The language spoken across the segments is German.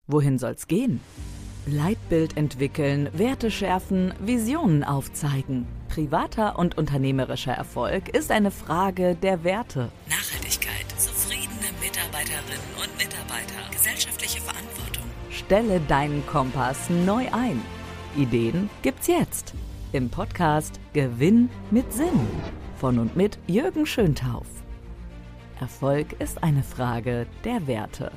Wohin soll's gehen? Leitbild entwickeln, Werte schärfen, Visionen aufzeigen. Privater und unternehmerischer Erfolg ist eine Frage der Werte. Nachhaltigkeit, zufriedene Mitarbeiterinnen und Mitarbeiter, gesellschaftliche Verantwortung. Stelle deinen Kompass neu ein. Ideen gibt's jetzt im Podcast Gewinn mit Sinn von und mit Jürgen Schöntauf. Erfolg ist eine Frage der Werte.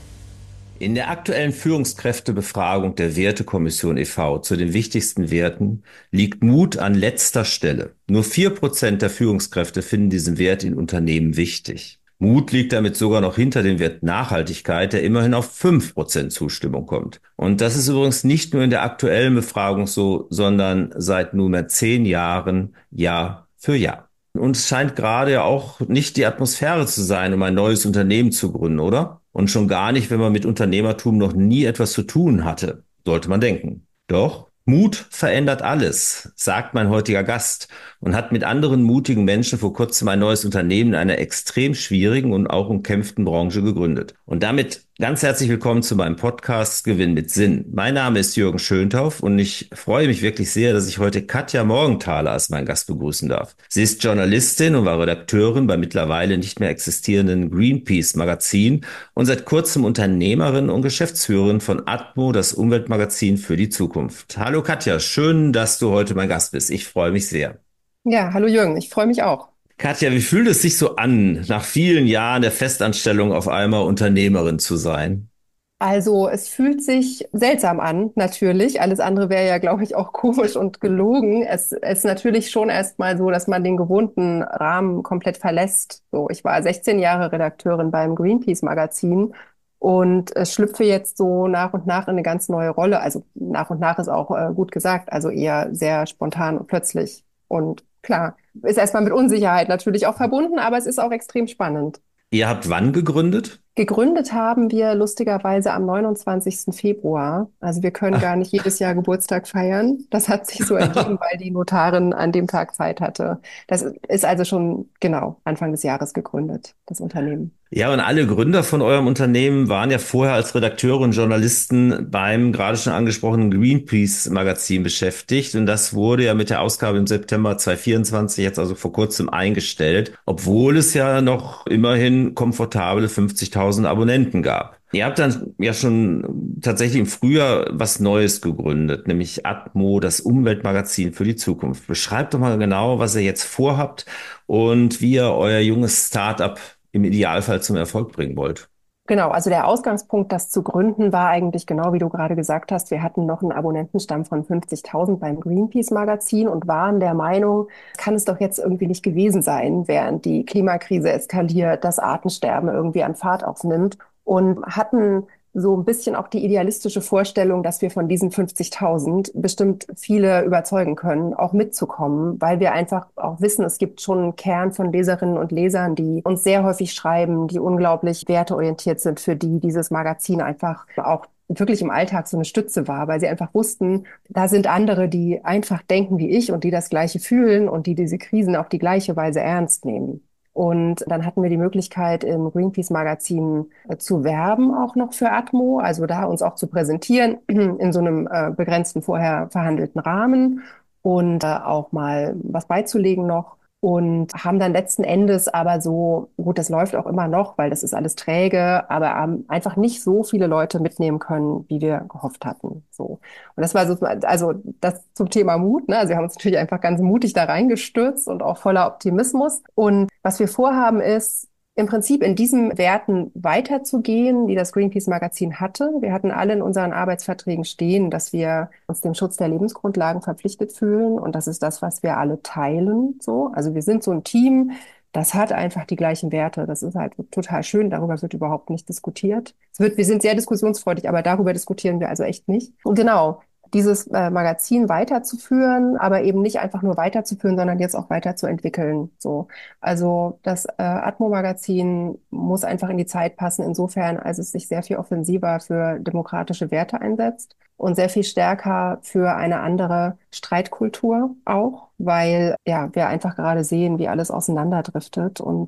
In der aktuellen Führungskräftebefragung der Wertekommission e.V. zu den wichtigsten Werten liegt Mut an letzter Stelle. Nur 4% der Führungskräfte finden diesen Wert in Unternehmen wichtig. Mut liegt damit sogar noch hinter dem Wert Nachhaltigkeit, der immerhin auf 5% Zustimmung kommt. Und das ist übrigens nicht nur in der aktuellen Befragung so, sondern seit nunmehr 10 Jahren Jahr für Jahr. Und es scheint gerade ja auch nicht die Atmosphäre zu sein, um ein neues Unternehmen zu gründen, oder? Und schon gar nicht, wenn man mit Unternehmertum noch nie etwas zu tun hatte, sollte man denken. Doch Mut verändert alles, sagt mein heutiger Gast und hat mit anderen mutigen Menschen vor kurzem ein neues Unternehmen in einer extrem schwierigen und auch umkämpften Branche gegründet. Und damit ganz herzlich willkommen zu meinem Podcast Gewinn mit Sinn. Mein Name ist Jürgen Schöntauf und ich freue mich wirklich sehr, dass ich heute Katja Morgenthaler als meinen Gast begrüßen darf. Sie ist Journalistin und war Redakteurin beim mittlerweile nicht mehr existierenden Greenpeace Magazin und seit kurzem Unternehmerin und Geschäftsführerin von Atmo, das Umweltmagazin für die Zukunft. Hallo Katja, schön, dass du heute mein Gast bist. Ich freue mich sehr. Ja, hallo Jürgen, ich freue mich auch. Katja, wie fühlt es sich so an, nach vielen Jahren der Festanstellung auf einmal Unternehmerin zu sein? Also es fühlt sich seltsam an, natürlich. Alles andere wäre ja, glaube ich, auch komisch und gelogen. Es ist natürlich schon erstmal so, dass man den gewohnten Rahmen komplett verlässt. So, ich war 16 Jahre Redakteurin beim Greenpeace-Magazin und schlüpfe jetzt so nach und nach in eine ganz neue Rolle. Also nach und nach ist auch gut gesagt, also eher sehr spontan und plötzlich. Und klar, ist erstmal mit Unsicherheit natürlich auch verbunden, aber es ist auch extrem spannend. Ihr habt wann gegründet? Gegründet haben wir lustigerweise am 29. Februar. Also wir können gar nicht jedes Jahr Geburtstag feiern. Das hat sich so ergeben, weil die Notarin an dem Tag Zeit hatte. Das ist also schon genau Anfang des Jahres gegründet, das Unternehmen. Ja, und alle Gründer von eurem Unternehmen waren ja vorher als Redakteure und Journalisten beim gerade schon angesprochenen Greenpeace-Magazin beschäftigt. Und das wurde ja mit der Ausgabe im September 2024 jetzt also vor kurzem eingestellt, obwohl es ja noch immerhin komfortable 50.000 Abonnenten gab. Ihr habt dann ja schon tatsächlich im Frühjahr was Neues gegründet, nämlich Atmo, das Umweltmagazin für die Zukunft. Beschreibt doch mal genau, was ihr jetzt vorhabt und wie ihr euer junges Start-up im Idealfall zum Erfolg bringen wollt. Genau, also der Ausgangspunkt, das zu gründen, war eigentlich genau, wie du gerade gesagt hast. Wir hatten noch einen Abonnentenstamm von 50.000 beim Greenpeace-Magazin und waren der Meinung, kann es doch jetzt irgendwie nicht gewesen sein, während die Klimakrise eskaliert, das Artensterben irgendwie an Fahrt aufnimmt und hatten so ein bisschen auch die idealistische Vorstellung, dass wir von diesen 50.000 bestimmt viele überzeugen können, auch mitzukommen, weil wir einfach auch wissen, es gibt schon einen Kern von Leserinnen und Lesern, die uns sehr häufig schreiben, die unglaublich werteorientiert sind, für die dieses Magazin einfach auch wirklich im Alltag so eine Stütze war, weil sie einfach wussten, da sind andere, die einfach denken wie ich und die das Gleiche fühlen und die diese Krisen auf die gleiche Weise ernst nehmen. Und dann hatten wir die Möglichkeit, im Greenpeace-Magazin zu werben, auch noch für Atmo, also da uns auch zu präsentieren in so einem begrenzten, vorher verhandelten Rahmen und auch mal was beizulegen noch. Und haben dann letzten Endes aber so, gut, das läuft auch immer noch, weil das ist alles träge, aber einfach nicht so viele Leute mitnehmen können, wie wir gehofft hatten. So. Und das war so, also das zum Thema Mut, ne? Also wir haben uns natürlich einfach ganz mutig da reingestürzt und auch voller Optimismus. Und was wir vorhaben ist, im Prinzip in diesen Werten weiterzugehen, die das Greenpeace-Magazin hatte. Wir hatten alle in unseren Arbeitsverträgen stehen, dass wir uns dem Schutz der Lebensgrundlagen verpflichtet fühlen. Und das ist das, was wir alle teilen. So, also wir sind so ein Team, das hat einfach die gleichen Werte. Das ist halt total schön. Darüber wird überhaupt nicht diskutiert. Wir sind sehr diskussionsfreudig, aber darüber diskutieren wir also echt nicht. Und genau, dieses Magazin weiterzuführen, aber eben nicht einfach nur weiterzuführen, sondern jetzt auch weiterzuentwickeln. So, also das Atmo-Magazin muss einfach in die Zeit passen, insofern, als es sich sehr viel offensiver für demokratische Werte einsetzt und sehr viel stärker für eine andere Streitkultur auch, weil ja wir einfach gerade sehen, wie alles auseinanderdriftet und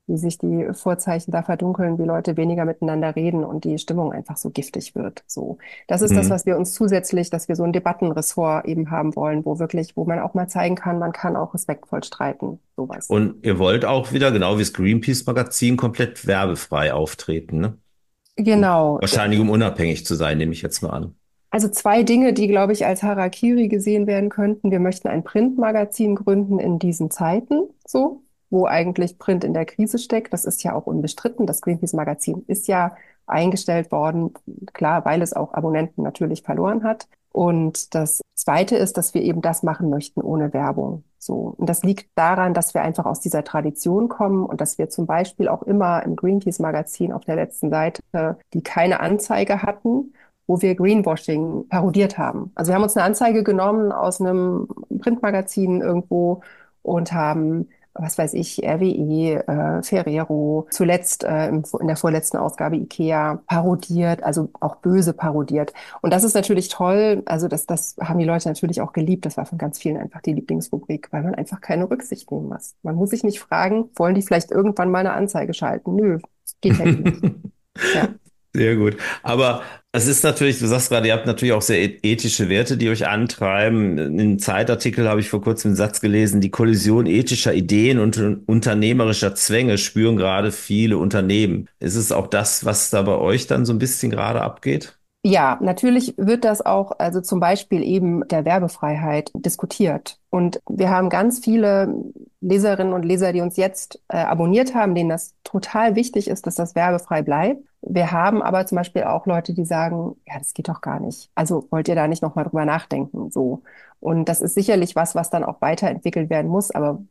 wie sich die Vorzeichen da verdunkeln, wie Leute weniger miteinander reden und die Stimmung einfach so giftig wird. So, das ist das, Mhm. was wir uns zusätzlich, dass wir so ein Debattenressort eben haben wollen, wo man auch mal zeigen kann, man kann auch respektvoll streiten, sowas. Und ihr wollt auch wieder, genau wie das Greenpeace-Magazin, komplett werbefrei auftreten, ne? Genau. Wahrscheinlich um unabhängig zu sein, nehme ich jetzt mal an. Also zwei Dinge, die, glaube ich, als Harakiri gesehen werden könnten. Wir möchten ein Printmagazin gründen in diesen Zeiten, so, wo eigentlich Print in der Krise steckt. Das ist ja auch unbestritten. Das Greenpeace-Magazin ist ja eingestellt worden, klar, weil es auch Abonnenten natürlich verloren hat. Und das Zweite ist, dass wir eben das machen möchten ohne Werbung. So. Und das liegt daran, dass wir einfach aus dieser Tradition kommen und dass wir zum Beispiel auch immer im Greenpeace-Magazin auf der letzten Seite, die keine Anzeige hatten, wo wir Greenwashing parodiert haben. Also wir haben uns eine Anzeige genommen aus einem Printmagazin irgendwo und haben, was weiß ich, RWE, Ferrero, zuletzt in der vorletzten Ausgabe IKEA parodiert, also auch böse parodiert. Und das ist natürlich toll. Also das haben die Leute natürlich auch geliebt. Das war von ganz vielen einfach die Lieblingsrubrik, weil man einfach keine Rücksicht nehmen muss. Man muss sich nicht fragen, wollen die vielleicht irgendwann mal eine Anzeige schalten? Nö, geht ja eh nicht. Ja. Sehr gut. Aber es ist natürlich, du sagst gerade, ihr habt natürlich auch sehr ethische Werte, die euch antreiben. In einem Zeitartikel habe ich vor kurzem einen Satz gelesen, die Kollision ethischer Ideen und unternehmerischer Zwänge spüren gerade viele Unternehmen. Ist es auch das, was da bei euch dann so ein bisschen gerade abgeht? Ja, natürlich wird das auch, also zum Beispiel eben der Werbefreiheit diskutiert. Und wir haben ganz viele Leserinnen und Leser, die uns jetzt abonniert haben, denen das total wichtig ist, dass das werbefrei bleibt. Wir haben aber zum Beispiel auch Leute, die sagen, ja, das geht doch gar nicht. Also wollt ihr da nicht nochmal drüber nachdenken? So. Und das ist sicherlich was, was dann auch weiterentwickelt werden muss. Aber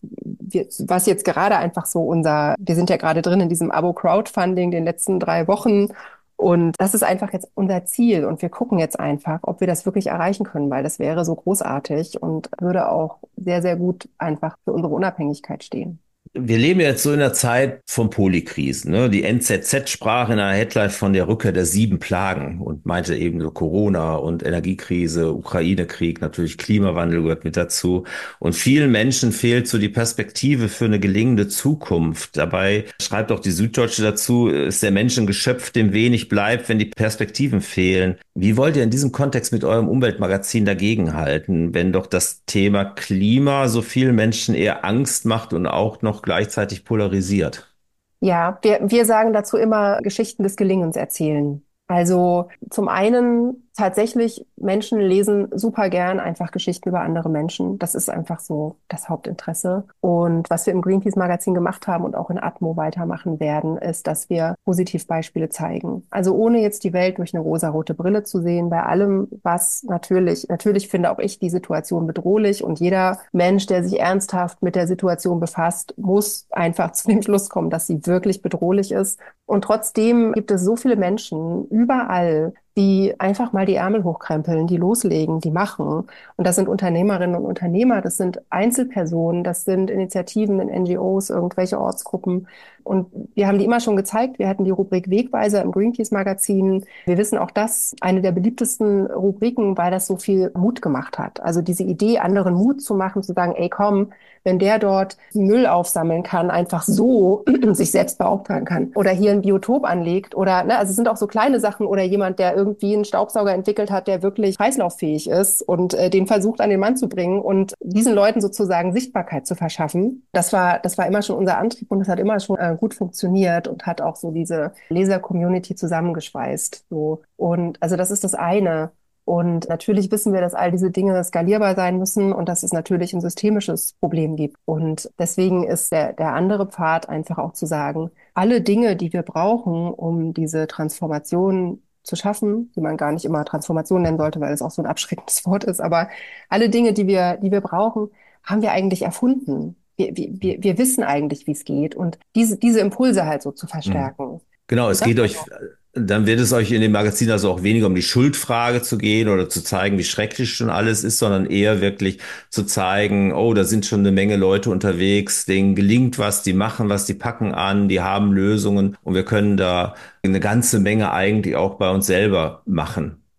was jetzt gerade einfach so wir sind ja gerade drin in diesem Abo-Crowdfunding den letzten 3 Wochen. Und das ist einfach jetzt unser Ziel. Und wir gucken jetzt einfach, ob wir das wirklich erreichen können, weil das wäre so großartig und würde auch sehr, sehr gut einfach für unsere Unabhängigkeit stehen. Wir leben jetzt so in der Zeit von Polykrisen. Ne? Die NZZ sprach in einer Headline von der Rückkehr der 7 Plagen und meinte eben so Corona und Energiekrise, Ukraine-Krieg, natürlich Klimawandel gehört mit dazu. Und vielen Menschen fehlt so die Perspektive für eine gelingende Zukunft. Dabei schreibt auch die Süddeutsche dazu, ist der Mensch ein Geschöpf, dem wenig bleibt, wenn die Perspektiven fehlen. Wie wollt ihr in diesem Kontext mit eurem Umweltmagazin dagegenhalten, wenn doch das Thema Klima so vielen Menschen eher Angst macht und auch noch gleichzeitig polarisiert? Ja, wir sagen dazu immer Geschichten des Gelingens erzählen. Also zum einen tatsächlich, Menschen lesen super gern einfach Geschichten über andere Menschen. Das ist einfach so das Hauptinteresse. Und was wir im Greenpeace-Magazin gemacht haben und auch in Atmo weitermachen werden, ist, dass wir Positivbeispiele zeigen. Also ohne jetzt die Welt durch eine rosarote Brille zu sehen, bei allem, was natürlich finde auch ich die Situation bedrohlich und jeder Mensch, der sich ernsthaft mit der Situation befasst, muss einfach zu dem Schluss kommen, dass sie wirklich bedrohlich ist. Und trotzdem gibt es so viele Menschen überall, die einfach mal die Ärmel hochkrempeln, die loslegen, die machen. Und das sind Unternehmerinnen und Unternehmer, das sind Einzelpersonen, das sind Initiativen in NGOs, irgendwelche Ortsgruppen. Und wir haben die immer schon gezeigt. Wir hatten die Rubrik Wegweiser im Greenpeace-Magazin. Wir wissen auch, das eine der beliebtesten Rubriken, weil das so viel Mut gemacht hat. Also diese Idee, anderen Mut zu machen, zu sagen, ey, komm, wenn der dort Müll aufsammeln kann, einfach so sich selbst beauftragen kann oder hier ein Biotop anlegt oder, ne, also es sind auch so kleine Sachen oder jemand, der irgendwie einen Staubsauger entwickelt hat, der wirklich kreislauffähig ist und den versucht an den Mann zu bringen und diesen Leuten sozusagen Sichtbarkeit zu verschaffen. Das war immer schon unser Antrieb und das hat immer schon gut funktioniert und hat auch so diese Leser-Community zusammengeschweißt. So. Und also das ist das eine. Und natürlich wissen wir, dass all diese Dinge skalierbar sein müssen und dass es natürlich ein systemisches Problem gibt. Und deswegen ist der andere Pfad einfach auch zu sagen, alle Dinge, die wir brauchen, um diese Transformation zu schaffen, die man gar nicht immer Transformation nennen sollte, weil es auch so ein abschreckendes Wort ist, aber alle Dinge, die wir brauchen, haben wir eigentlich erfunden. Wir wissen eigentlich, wie es geht und diese Impulse halt so zu Mhm. verstärken. Genau, Und es das, geht euch, dann wird es euch in dem Magazin also auch weniger um die Schuldfrage zu gehen oder zu zeigen, wie schrecklich schon alles ist, sondern eher wirklich zu zeigen, oh, da sind schon eine Menge Leute unterwegs, denen gelingt was, die machen was, die packen an, die haben Lösungen und wir können da eine ganze Menge eigentlich auch bei uns selber machen.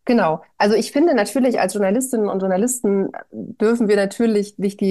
Genau. Also ich finde natürlich, als Journalistinnen und Journalisten dürfen wir natürlich nicht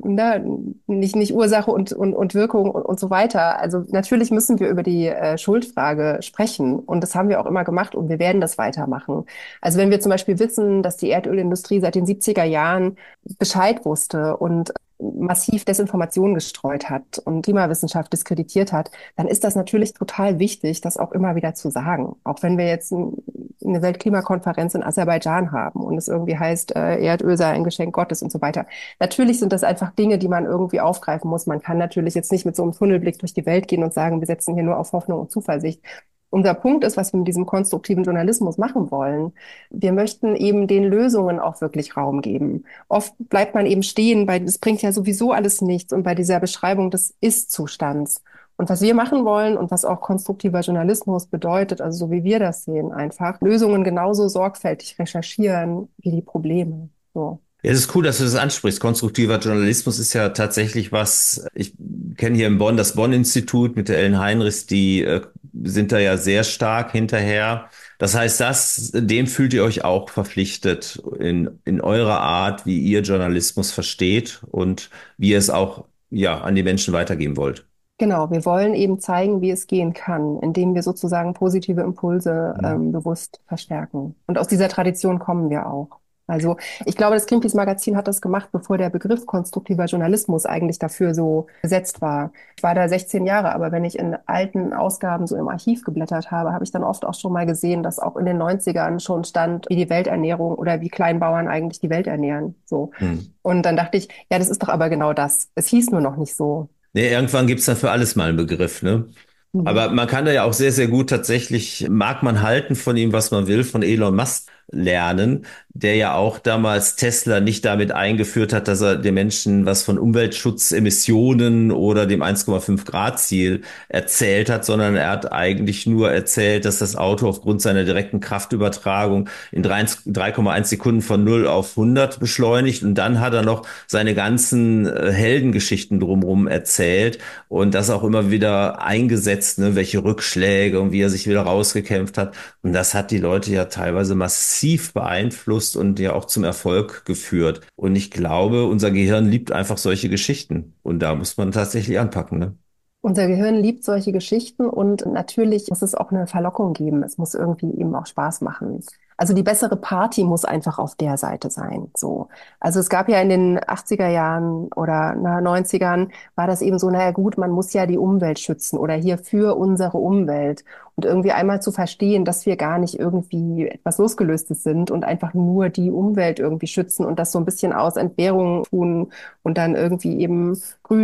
nicht Ursache und Wirkung und so weiter. Also natürlich müssen wir über die Schuldfrage sprechen. Und das haben wir auch immer gemacht und wir werden das weitermachen. Also wenn wir zum Beispiel wissen, dass die Erdölindustrie seit den 70er Jahren Bescheid wusste und massiv Desinformation gestreut hat und Klimawissenschaft diskreditiert hat, dann ist das natürlich total wichtig, das auch immer wieder zu sagen. Auch wenn wir jetzt eine Weltklimakonferenz in Aserbaidschan haben und es irgendwie heißt, Erdöl sei ein Geschenk Gottes und so weiter. Natürlich sind das einfach Dinge, die man irgendwie aufgreifen muss. Man kann natürlich jetzt nicht mit so einem Tunnelblick durch die Welt gehen und sagen, wir setzen hier nur auf Hoffnung und Zuversicht. Unser Punkt ist, was wir mit diesem konstruktiven Journalismus machen wollen. Wir möchten eben den Lösungen auch wirklich Raum geben. Oft bleibt man eben stehen bei, das bringt ja sowieso alles nichts und bei dieser Beschreibung des Ist-Zustands. Und was wir machen wollen und was auch konstruktiver Journalismus bedeutet, also so wie wir das sehen, einfach Lösungen genauso sorgfältig recherchieren wie die Probleme. So. Ja, es ist cool, dass du das ansprichst. Konstruktiver Journalismus ist ja tatsächlich was, ich kenne hier in Bonn das Bonn-Institut mit der Ellen Heinrichs, die sind da ja sehr stark hinterher. Das heißt, dem fühlt ihr euch auch verpflichtet in eurer Art, wie ihr Journalismus versteht und wie ihr es auch, ja, an die Menschen weitergeben wollt. Genau, wir wollen eben zeigen, wie es gehen kann, indem wir sozusagen positive Impulse Mhm. bewusst verstärken. Und aus dieser Tradition kommen wir auch. Also ich glaube, das Greenpeace-Magazin hat das gemacht, bevor der Begriff konstruktiver Journalismus eigentlich dafür so gesetzt war. Ich war da 16 Jahre, aber wenn ich in alten Ausgaben so im Archiv geblättert habe, habe ich dann oft auch schon mal gesehen, dass auch in den 90ern schon stand, wie die Welternährung oder wie Kleinbauern eigentlich die Welt ernähren. So. Mhm. Und dann dachte ich, ja, das ist doch aber genau das. Es hieß nur noch nicht so. Nee, irgendwann gibt's dann für alles mal einen Begriff, ne? Mhm. Aber man kann da ja auch sehr, sehr gut tatsächlich, mag man halten von ihm, was man will, von Elon Musk lernen, der ja auch damals Tesla nicht damit eingeführt hat, dass er den Menschen was von Umweltschutzemissionen oder dem 1,5 Grad Ziel erzählt hat, sondern er hat eigentlich nur erzählt, dass das Auto aufgrund seiner direkten Kraftübertragung in 3,1 Sekunden von 0 auf 100 beschleunigt und dann hat er noch seine ganzen Heldengeschichten drumherum erzählt und das auch immer wieder eingesetzt, ne, welche Rückschläge und wie er sich wieder rausgekämpft hat. Und das hat die Leute ja teilweise massiv beeinflusst und ja auch zum Erfolg geführt. Und ich glaube, unser Gehirn liebt einfach solche Geschichten. Und da muss man tatsächlich anpacken, ne? Unser Gehirn liebt solche Geschichten und natürlich muss es auch eine Verlockung geben. Es muss irgendwie eben auch Spaß machen. Also die bessere Party muss einfach auf der Seite sein. So. Also es gab ja in den 80er Jahren oder 90ern war das eben so, naja gut, man muss ja die Umwelt schützen oder hier für unsere Umwelt. Und irgendwie einmal zu verstehen, dass wir gar nicht irgendwie etwas Losgelöstes sind und einfach nur die Umwelt irgendwie schützen und das so ein bisschen aus Entbehrung tun und dann irgendwie eben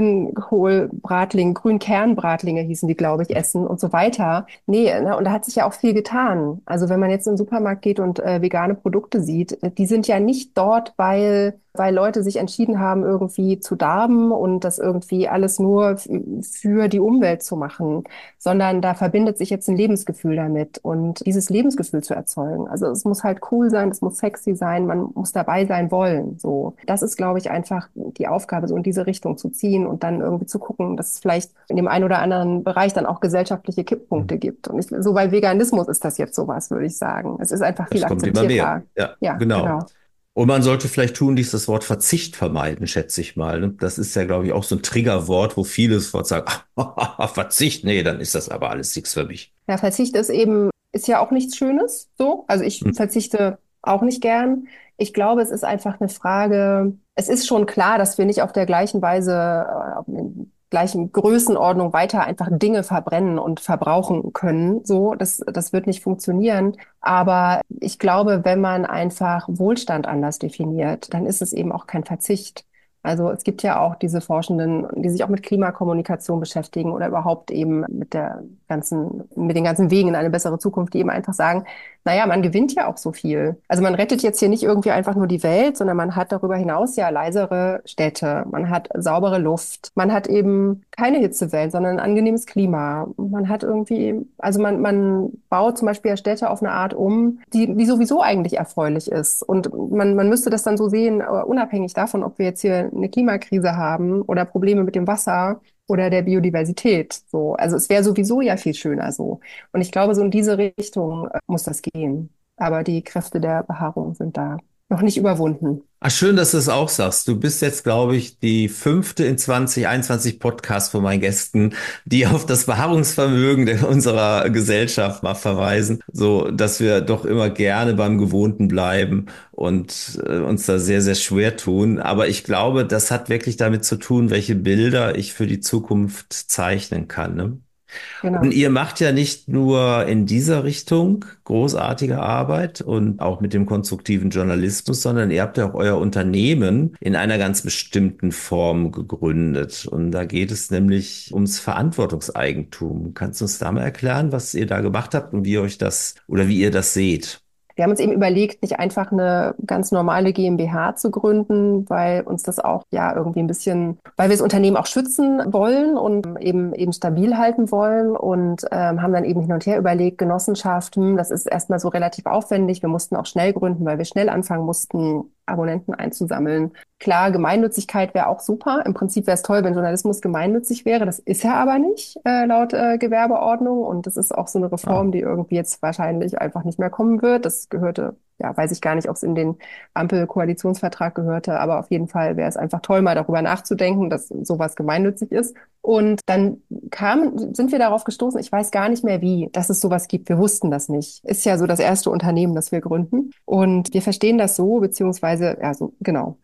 Grünkohlbratlinge, Grünkernbratlinge hießen die, glaube ich, essen und so weiter. Nee, ne, und da hat sich ja auch viel getan. Also wenn man jetzt in den Supermarkt geht und vegane Produkte sieht, die sind ja nicht dort, weil Leute sich entschieden haben, irgendwie zu darben und das irgendwie alles nur für die Umwelt zu machen, sondern da verbindet sich jetzt ein Lebensgefühl damit und dieses Lebensgefühl zu erzeugen. Also es muss halt cool sein, es muss sexy sein, man muss dabei sein wollen. So, das ist, glaube ich, einfach die Aufgabe, so in diese Richtung zu ziehen und dann irgendwie zu gucken, dass es vielleicht in dem einen oder anderen Bereich dann auch gesellschaftliche Kipppunkte gibt. Und so bei Veganismus ist das jetzt sowas, würde ich sagen. Es ist einfach viel Das kommt immer mehr. akzeptierter. Ja, Ja, genau. genau. Und man sollte vielleicht tunlichst das Wort Verzicht vermeiden, schätze ich mal, ne? Das ist ja, glaube ich, auch so ein Triggerwort, wo viele sofort sagen, Verzicht, nee, dann ist das aber alles nichts für mich. Ja, Verzicht ist ja auch nichts Schönes, so. Also ich Hm. verzichte auch nicht gern. Ich glaube, es ist einfach eine Frage, es ist schon klar, dass wir nicht auf der gleichen Weise, auf der gleichen Größenordnung weiter einfach Dinge verbrennen und verbrauchen können. So, das wird nicht funktionieren. Aber ich glaube, wenn man einfach Wohlstand anders definiert, dann ist es eben auch kein Verzicht. Also es gibt ja auch diese Forschenden, die sich auch mit Klimakommunikation beschäftigen oder überhaupt eben mit den ganzen Wegen in eine bessere Zukunft, die eben einfach sagen, naja, man gewinnt ja auch so viel. Also man rettet jetzt hier nicht irgendwie einfach nur die Welt, sondern man hat darüber hinaus ja leisere Städte, man hat saubere Luft, man hat eben keine Hitzewellen, sondern ein angenehmes Klima. Man hat irgendwie, also man baut zum Beispiel ja Städte auf eine Art um, die sowieso eigentlich erfreulich ist. Und man müsste das dann so sehen, unabhängig davon, ob wir jetzt hier eine Klimakrise haben oder Probleme mit dem Wasser oder der Biodiversität. So, also es wäre sowieso ja viel schöner so. Und ich glaube, so in diese Richtung muss das gehen. Aber die Kräfte der Beharrung sind da noch nicht überwunden. Ach, schön, dass du es auch sagst. Du bist jetzt, glaube ich, die fünfte in 2021 Podcast von meinen Gästen, die auf das Beharrungsvermögen unserer Gesellschaft mal verweisen, so dass wir doch immer gerne beim Gewohnten bleiben und uns da sehr, sehr schwer tun. Aber ich glaube, das hat wirklich damit zu tun, welche Bilder ich für die Zukunft zeichnen kann, ne? Und Genau. ihr macht ja nicht nur in dieser Richtung großartige Arbeit und auch mit dem konstruktiven Journalismus, sondern ihr habt ja auch euer Unternehmen in einer ganz bestimmten Form gegründet. Und da geht es nämlich ums Verantwortungseigentum. Kannst du uns da mal erklären, was ihr da gemacht habt und wie euch das oder wie ihr das seht? Wir haben uns eben überlegt, nicht einfach eine ganz normale GmbH zu gründen, weil uns das auch ja irgendwie ein bisschen, weil wir das Unternehmen auch schützen wollen und eben stabil halten wollen und haben dann eben hin und her überlegt, Genossenschaften, das ist erstmal so relativ aufwendig. Wir mussten auch schnell gründen, weil wir schnell anfangen mussten, Abonnenten einzusammeln. Klar, Gemeinnützigkeit wäre auch super. Im Prinzip wäre es toll, wenn Journalismus gemeinnützig wäre. Das ist er aber nicht, laut Gewerbeordnung. Und das ist auch so eine Ah, Reform, die irgendwie jetzt wahrscheinlich einfach nicht mehr kommen wird. Das gehörte, ja, weiß ich gar nicht, ob es in den Ampel-Koalitionsvertrag gehörte, aber auf jeden Fall wäre es einfach toll, mal darüber nachzudenken, dass sowas gemeinnützig ist. Und dann sind wir darauf gestoßen, ich weiß gar nicht mehr wie, dass es sowas gibt. Wir wussten das nicht. Ist ja so das erste Unternehmen, das wir gründen. Und wir verstehen das so, beziehungsweise, ja, so, genau.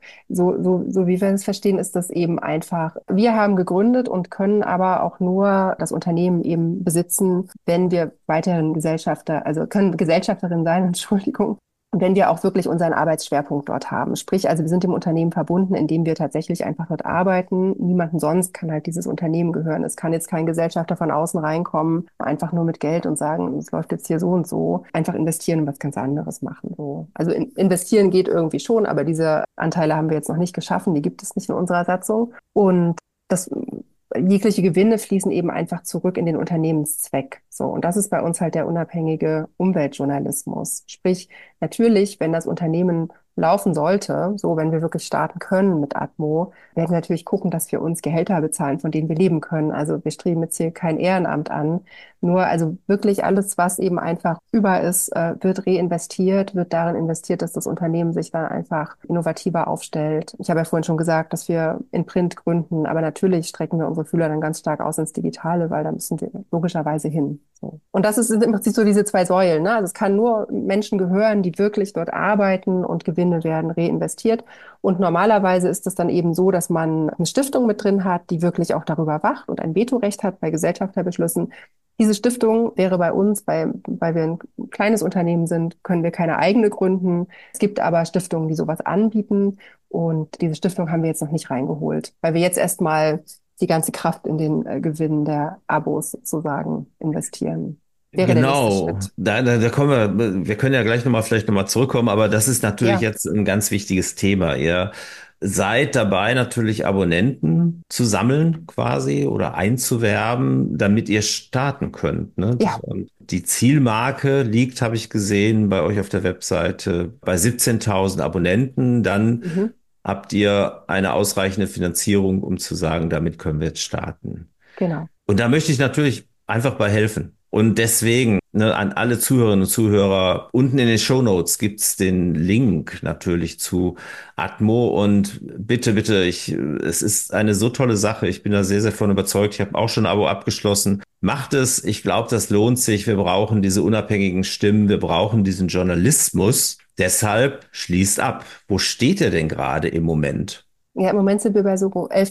So wie wir es verstehen, ist das eben einfach, wir haben gegründet und können aber auch nur das Unternehmen eben besitzen, wenn wir weiterhin Gesellschafter, also können Gesellschafterin sein, Entschuldigung, und wenn wir auch wirklich unseren Arbeitsschwerpunkt dort haben. Sprich, also wir sind dem Unternehmen verbunden, indem wir tatsächlich einfach dort arbeiten. Niemanden sonst kann halt dieses Unternehmen gehören. Es kann jetzt kein Gesellschafter von außen reinkommen, einfach nur mit Geld und sagen, es läuft jetzt hier so und so. Einfach investieren und was ganz anderes machen. So. Also investieren geht irgendwie schon, aber diese Anteile haben wir jetzt noch nicht geschaffen. Die gibt es nicht in unserer Satzung. Und das jegliche Gewinne fließen eben einfach zurück in den Unternehmenszweck. So. Und das ist bei uns halt der unabhängige Umweltjournalismus. Sprich, natürlich, wenn das Unternehmen laufen sollte, so wenn wir wirklich starten können mit Atmo, werden wir natürlich gucken, dass wir uns Gehälter bezahlen, von denen wir leben können. Also wir streben jetzt hier kein Ehrenamt an. Nur also wirklich alles, was eben einfach über ist, wird reinvestiert, wird darin investiert, dass das Unternehmen sich dann einfach innovativer aufstellt. Ich habe ja vorhin schon gesagt, dass wir in Print gründen, aber natürlich strecken wir unsere Fühler dann ganz stark aus ins Digitale, weil da müssen wir logischerweise hin. So. Und sind im Prinzip so diese zwei Säulen, ne? Also es kann nur Menschen gehören, die wirklich dort arbeiten und Gewinne werden reinvestiert. Und normalerweise ist es dann eben so, dass man eine Stiftung mit drin hat, die wirklich auch darüber wacht und ein Vetorecht hat bei Gesellschafterbeschlüssen. Diese Stiftung wäre bei uns, weil wir ein kleines Unternehmen sind, können wir keine eigene gründen. Es gibt aber Stiftungen, die sowas anbieten. Und diese Stiftung haben wir jetzt noch nicht reingeholt, weil wir jetzt erstmal die ganze Kraft in den Gewinn der Abos sozusagen investieren. Wäre der nächste genau, Schritt. da kommen wir können ja gleich nochmal vielleicht nochmal zurückkommen, aber das ist natürlich Ja, jetzt ein ganz wichtiges Thema. Ihr seid dabei, natürlich Abonnenten zu sammeln quasi oder einzuwerben, damit ihr starten könnt, ne? ja. Und die Zielmarke liegt, habe ich gesehen, bei euch auf der Webseite bei 17.000 Abonnenten. Dann Mhm. habt ihr eine ausreichende Finanzierung, um zu sagen, damit können wir jetzt starten. Genau. Und da möchte ich natürlich einfach bei helfen. Und deswegen, ne, an alle Zuhörerinnen und Zuhörer, unten in den Shownotes gibt's den Link natürlich zu Atmo. Und bitte, bitte, es ist eine so tolle Sache. Ich bin da sehr, sehr von überzeugt. Ich habe auch schon ein Abo abgeschlossen. Macht es. Ich glaube, das lohnt sich. Wir brauchen diese unabhängigen Stimmen. Wir brauchen diesen Journalismus. Deshalb schließt ab. Wo steht er denn gerade im Moment? Ja, im Moment sind wir bei so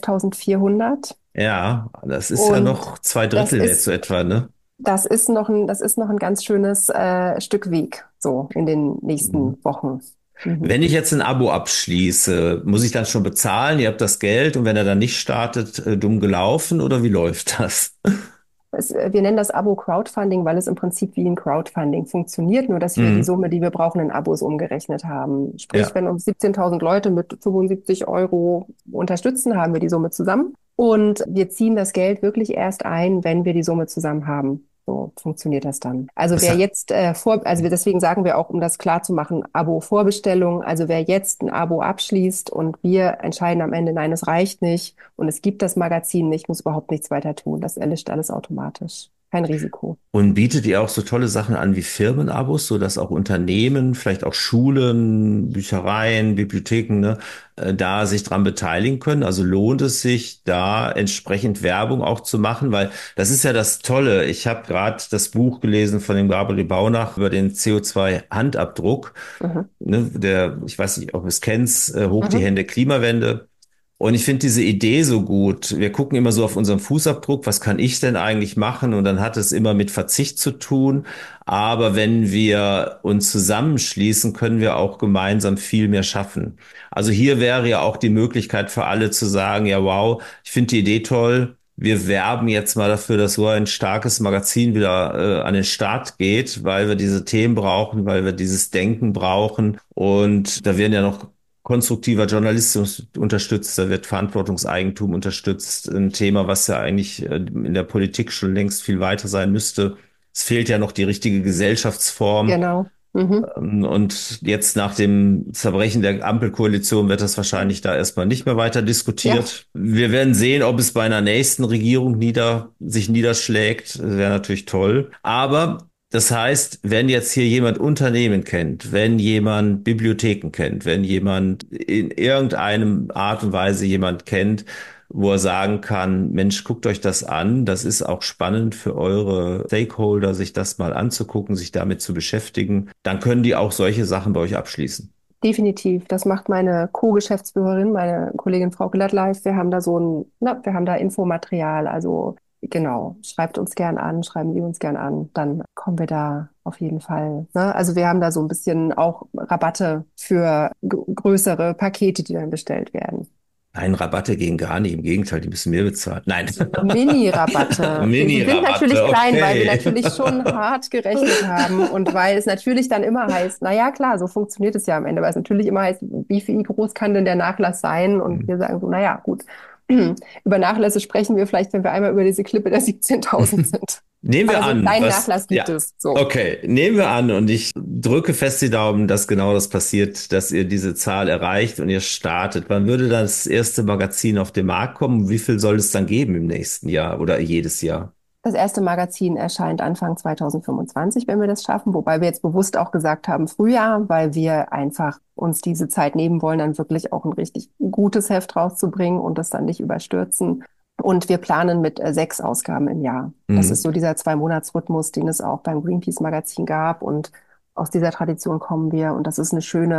11.400 Ja, das ist ja und noch zwei das Drittel jetzt so ist etwa, ne? das ist noch ein ganz schönes Stück Weg so in den Mhm. nächsten Wochen. Mhm. Wenn ich jetzt ein Abo abschließe, muss ich dann schon bezahlen? Ihr habt das Geld und wenn er dann nicht startet, dumm gelaufen oder wie läuft das? Wir nennen das Abo Crowdfunding, weil es im Prinzip wie ein Crowdfunding funktioniert, nur dass wir die Mhm. Summe, die wir brauchen, in Abos umgerechnet haben. Sprich, Ja. wenn uns 17.000 Leute mit 75 € unterstützen, haben wir die Summe zusammen. Und wir ziehen das Geld wirklich erst ein, wenn wir die Summe zusammen haben. So funktioniert das dann. Also Das wer hat, jetzt deswegen sagen wir auch, um das klar zu machen, Abo-Vorbestellung. Also wer jetzt ein Abo abschließt und wir entscheiden am Ende, nein, es reicht nicht und es gibt das Magazin nicht, muss überhaupt nichts weiter tun. Das erlischt alles automatisch. kein Risiko. Und bietet ihr auch so tolle Sachen an wie Firmenabos, sodass auch Unternehmen, vielleicht auch Schulen, Büchereien, Bibliotheken, ne, da sich dran beteiligen können? Also lohnt es sich, da entsprechend Werbung auch zu machen? Weil das ist ja das Tolle. Ich habe gerade das Buch gelesen von dem Gabriel Baunach über den CO2-Handabdruck. Mhm. Ne, ich weiß nicht, ob du es kennst, Hoch die Mhm. Hände Klimawende. Und ich finde diese Idee so gut. Wir gucken immer so auf unseren Fußabdruck, was kann ich denn eigentlich machen? Und dann hat es immer mit Verzicht zu tun. Aber wenn wir uns zusammenschließen, können wir auch gemeinsam viel mehr schaffen. Also hier wäre ja auch die Möglichkeit für alle zu sagen, ja, wow, ich finde die Idee toll. Wir werben jetzt mal dafür, dass so ein starkes Magazin wieder an den Start geht, weil wir diese Themen brauchen, weil wir dieses Denken brauchen. Und da werden ja noch konstruktiver Journalismus unterstützt, da wird Verantwortungseigentum unterstützt, ein Thema, was ja eigentlich in der Politik schon längst viel weiter sein müsste. Es fehlt ja noch die richtige Gesellschaftsform. Genau. Mhm. Und jetzt nach dem Zerbrechen der Ampelkoalition wird das wahrscheinlich da erstmal nicht mehr weiter Ja, diskutiert. Wir werden sehen, ob es bei einer nächsten Regierung sich niederschlägt. Das wäre natürlich toll. Aber das heißt, wenn jetzt hier jemand Unternehmen kennt, wenn jemand Bibliotheken kennt, wenn jemand in irgendeinem Art und Weise jemand kennt, wo er sagen kann, Mensch, guckt euch das an. Das ist auch spannend für eure Stakeholder, sich das mal anzugucken, sich damit zu beschäftigen. Dann können die auch solche Sachen bei euch abschließen. definitiv. Das macht meine Co-Geschäftsführerin, meine Kollegin Frau Glattleif. Wir haben da wir haben da Infomaterial. Also genau, schreibt uns gern an, schreiben Sie uns gern an. Dann kommen wir da auf jeden Fall. Ne? Also wir haben da so ein bisschen auch Rabatte für größere Pakete, die dann bestellt werden. Nein, Rabatte gehen gar nicht. Im Gegenteil, die müssen mehr bezahlen. Nein. Mini-Rabatte. Sie sind Mini-Rabatte, natürlich klein, weil wir okay. natürlich schon hart gerechnet haben und weil es natürlich dann immer heißt, na ja, klar, so funktioniert es ja am Ende, weil es natürlich immer heißt, wie viel groß kann denn der Nachlass sein? Und wir sagen so, na ja, gut. Über Nachlässe sprechen wir vielleicht, wenn wir einmal über diese Klippe der 17.000 sind. Nehmen wir Aber so einen an, kleinen Nachlass gibt ja, es. So. okay, nehmen wir an und ich drücke fest die Daumen, dass genau das passiert, dass ihr diese Zahl erreicht und ihr startet. Wann würde das erste Magazin auf den Markt kommen? Wie viel soll es dann geben im nächsten Jahr oder jedes Jahr? Das erste Magazin erscheint Anfang 2025, wenn wir das schaffen, wobei wir jetzt bewusst auch gesagt haben Frühjahr, weil wir einfach uns diese Zeit nehmen wollen, dann wirklich auch ein richtig gutes Heft rauszubringen und das dann nicht überstürzen. Und wir planen mit 6 Ausgaben im Jahr. Das ist Mhm. so dieser 2-Monats-Rhythmus, den es auch beim Greenpeace-Magazin gab. Und aus dieser Tradition kommen wir. Und das ist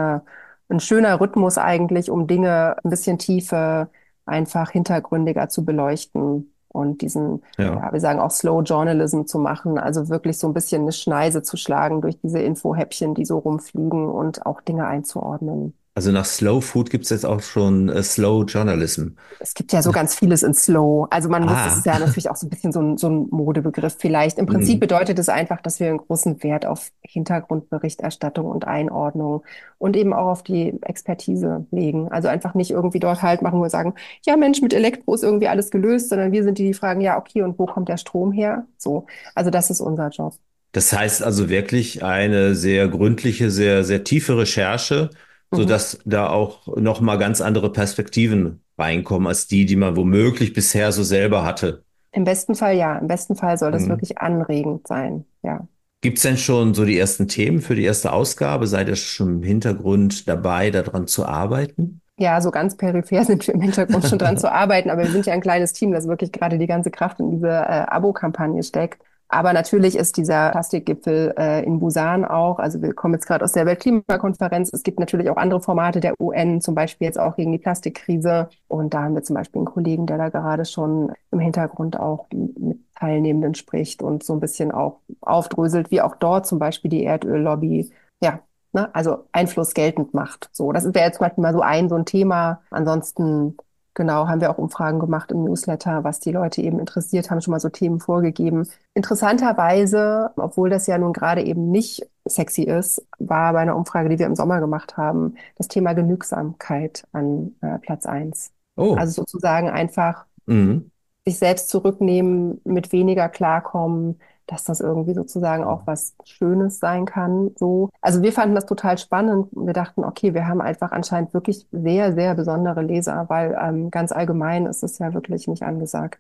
ein schöner Rhythmus eigentlich, um Dinge ein bisschen tiefer, einfach hintergründiger zu beleuchten und diesen, Ja. ja, wir sagen auch Slow Journalism zu machen, also wirklich so ein bisschen eine Schneise zu schlagen durch diese Infohäppchen, die so rumfliegen und auch Dinge einzuordnen. Also nach Slow Food gibt es jetzt auch schon Slow Journalism. Es gibt ja so ganz vieles in Slow. Also man muss, das Ah. ist ja natürlich auch so ein bisschen so ein Modebegriff vielleicht. Im Prinzip Mhm. bedeutet es einfach, dass wir einen großen Wert auf Hintergrundberichterstattung und Einordnung und eben auch auf die Expertise legen. Also einfach nicht irgendwie dort halt machen, wo wir sagen, ja Mensch, mit Elektro ist irgendwie alles gelöst, sondern wir sind die, die fragen, ja, okay, und wo kommt der Strom her? So. Also das ist unser Job. Das heißt also wirklich eine sehr gründliche, sehr, sehr tiefe Recherche, Mhm. sodass da auch nochmal ganz andere Perspektiven reinkommen als die, die man womöglich bisher so selber hatte. Im besten Fall ja. Im besten Fall soll das Mhm. wirklich anregend sein. Ja. Gibt es denn schon so die ersten Themen für die erste Ausgabe? Seid ihr schon im Hintergrund dabei, daran zu arbeiten? Ja, so ganz peripher sind wir im Hintergrund schon dran zu arbeiten, aber wir sind ja ein kleines Team, das wirklich gerade die ganze Kraft in diese Abo-Kampagne steckt. Aber natürlich ist dieser Plastikgipfel in Busan auch, also wir kommen jetzt gerade aus der Weltklimakonferenz, es gibt natürlich auch andere Formate der UN, zum Beispiel jetzt auch gegen die Plastikkrise. Und da haben wir zum Beispiel einen Kollegen, der da gerade schon im Hintergrund auch mit Teilnehmenden spricht und so ein bisschen auch aufdröselt, wie auch dort zum Beispiel die Erdöllobby, ja, ne, also Einfluss geltend macht. So, das wäre jetzt zum Beispiel mal so ein Thema. Ansonsten, genau, haben wir auch Umfragen gemacht im Newsletter, was die Leute eben interessiert, haben schon mal so Themen vorgegeben. Interessanterweise, obwohl das ja nun gerade eben nicht sexy ist, war bei einer Umfrage, die wir im Sommer gemacht haben, das Thema Genügsamkeit an Platz 1. Oh, Also sozusagen einfach mhm. sich selbst zurücknehmen, mit weniger klarkommen, dass das irgendwie sozusagen auch was Schönes sein kann. So. Also wir fanden das total spannend. Wir dachten, okay, wir haben einfach anscheinend wirklich sehr, sehr besondere Leser, weil ganz allgemein ist es ja wirklich nicht angesagt.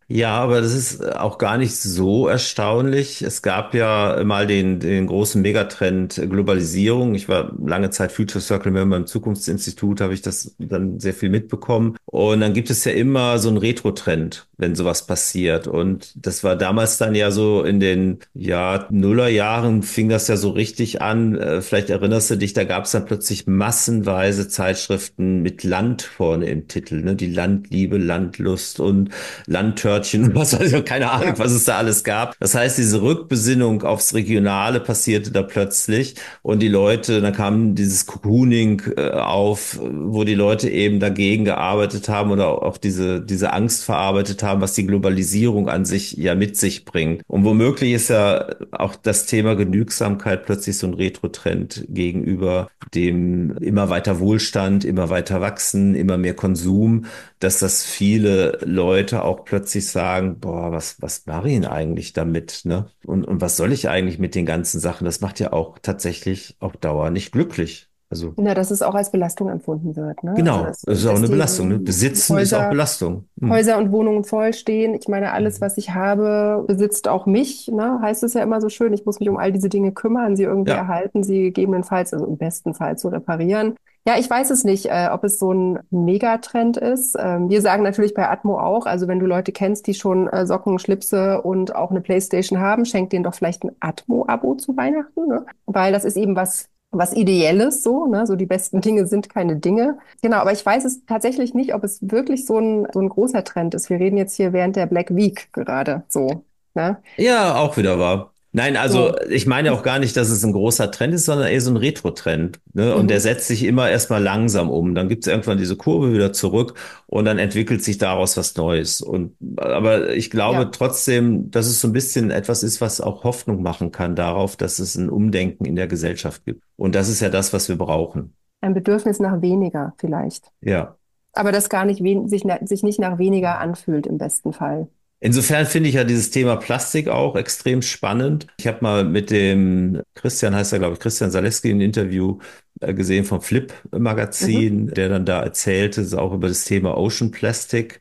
Ja, aber das ist auch gar nicht so erstaunlich. Es gab ja mal den großen Megatrend Globalisierung. Ich war lange Zeit Future Circle Member im Zukunftsinstitut, habe ich das dann sehr viel mitbekommen. Und dann gibt es ja immer so einen Retro-Trend, wenn sowas passiert. Und das war damals dann ja so in den, ja, Nullerjahren fing das ja so richtig an. Vielleicht erinnerst du dich, da gab es dann plötzlich massenweise Zeitschriften mit Land vorne im Titel, ne? Die Landliebe, Landlust und Landtörtchen und was weiß ich, keine Ahnung, Ja. was es da alles gab. Das heißt, diese Rückbesinnung aufs Regionale passierte da plötzlich und die Leute, da kam dieses Cocooning auf, wo die Leute eben dagegen gearbeitet haben oder auch diese Angst verarbeitet haben, was die Globalisierung an sich ja mit sich bringt. Und womöglich ist ja auch das Thema Genügsamkeit plötzlich so ein Retro-Trend gegenüber dem immer weiter Wohlstand, immer weiter wachsen, immer mehr Konsum, dass das viele Leute auch plötzlich sagen, boah, was mache ich denn eigentlich damit, ne? Und was soll ich eigentlich mit den ganzen Sachen? Das macht ja auch tatsächlich auf Dauer nicht glücklich. Also, Na, dass es auch als Belastung empfunden wird, ne? Also genau, das ist auch dass eine die Belastung, ne? Besitzen ist auch Häuser Belastung. Hm. Häuser und Wohnungen voll stehen. Ich meine, alles, was ich habe, besitzt auch mich, ne? Heißt es ja immer so schön. Ich muss mich um all diese Dinge kümmern, sie irgendwie Ja. erhalten, sie gegebenenfalls, also im besten Fall zu reparieren. Ja, ich weiß es nicht, ob es so ein Megatrend ist. Wir sagen natürlich bei Atmo auch, also wenn du Leute kennst, die schon Socken, Schlipse und auch eine PlayStation haben, schenk denen doch vielleicht ein Atmo-Abo zu Weihnachten, ne? Weil das ist eben was Ideelles, so, ne? So die besten Dinge sind keine Dinge. Genau, aber ich weiß es tatsächlich nicht, ob es wirklich so ein großer Trend ist. Wir reden jetzt hier während der Black Week gerade so, ne? Ja, auch wieder wahr. Nein, also So. ich meine auch gar nicht, dass es ein großer Trend ist, sondern eher so ein Retro-Trend. Ne? Und der Mhm. setzt sich immer erstmal langsam um. Dann gibt es irgendwann diese Kurve wieder zurück und dann entwickelt sich daraus was Neues. Aber ich glaube Ja, trotzdem, dass es so ein bisschen etwas ist, was auch Hoffnung machen kann darauf, dass es ein Umdenken in der Gesellschaft gibt. Und das ist ja das, was wir brauchen. ein Bedürfnis nach weniger vielleicht. Ja. Aber das gar nicht sich nicht nach weniger anfühlt im besten Fall. Insofern finde ich ja dieses Thema Plastik auch extrem spannend. Ich habe mal mit dem Christian, heißt er, glaube ich, Christian Zaleski, ein Interview gesehen vom Flip Mhm. Magazin, der dann da erzählte, so auch über das Thema Ocean Plastic.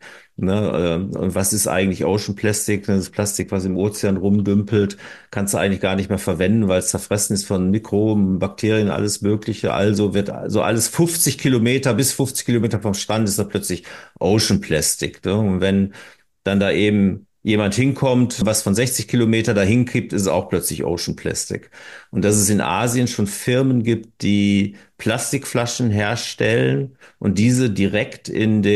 Ne, und was ist eigentlich Ocean Plastic? Das Plastik, was im Ozean rumdümpelt, kannst du eigentlich gar nicht mehr verwenden, weil es zerfressen ist von Mikroben, Bakterien, alles Mögliche. Also wird also alles 50 Kilometer bis 50 Kilometer vom Strand ist da plötzlich Ocean Plastic. Ne? Und wenn dann da eben jemand hinkommt, was von 60 Kilometer dahin kippt, ist es auch plötzlich Ocean Plastic. Und dass es in Asien schon Firmen gibt, die Plastikflaschen herstellen und diese direkt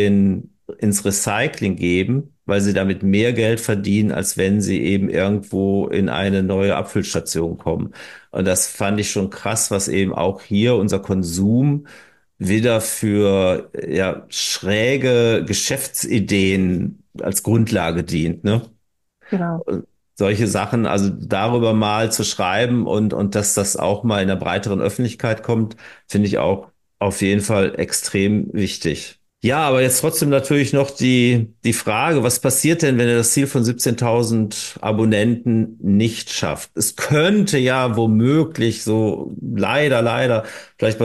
ins Recycling geben, weil sie damit mehr Geld verdienen, als wenn sie eben irgendwo in eine neue Abfüllstation kommen. Und das fand ich schon krass, was eben auch hier unser Konsum wieder für ja, schräge Geschäftsideen als Grundlage dient, ne? Genau. Solche Sachen, also darüber mal zu schreiben und dass das auch mal in der breiteren Öffentlichkeit kommt, finde ich auch auf jeden Fall extrem wichtig. Ja, aber jetzt trotzdem natürlich noch die Frage, was passiert denn, wenn er das Ziel von 17.000 Abonnenten nicht schafft? Es könnte ja womöglich so leider vielleicht bei